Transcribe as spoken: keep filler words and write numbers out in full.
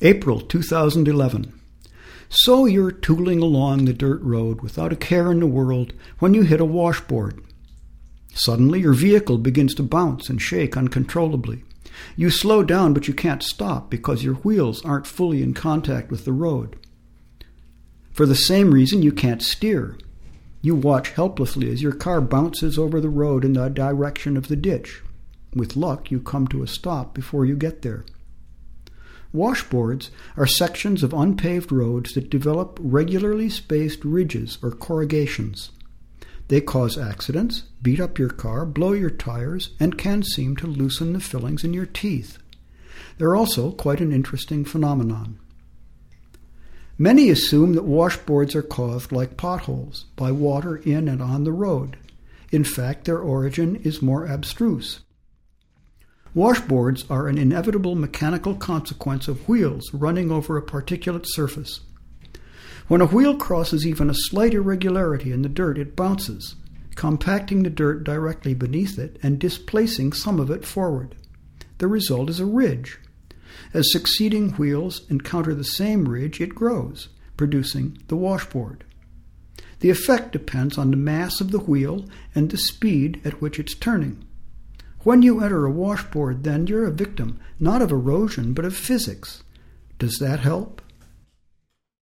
April two thousand eleven. So you're tooling along the dirt road without a care in the world when you hit a washboard. Suddenly your vehicle begins to bounce and shake uncontrollably. You slow down, but you can't stop because your wheels aren't fully in contact with the road. For the same reason, you can't steer. You watch helplessly as your car bounces over the road in the direction of the ditch. With luck, you come to a stop before you get there. Washboards are sections of unpaved roads that develop regularly spaced ridges or corrugations. They cause accidents, beat up your car, blow your tires, and can seem to loosen the fillings in your teeth. They're also quite an interesting phenomenon. Many assume that washboards are caused like potholes, by water in and on the road. In fact, their origin is more abstruse. Washboards are an inevitable mechanical consequence of wheels running over a particulate surface. When a wheel crosses even a slight irregularity in the dirt, it bounces, compacting the dirt directly beneath it and displacing some of it forward. The result is a ridge. As succeeding wheels encounter the same ridge, it grows, producing the washboard. The effect depends on the mass of the wheel and the speed at which it's turning. When you enter a washboard, then, you're a victim, not of erosion, but of physics. Does that help?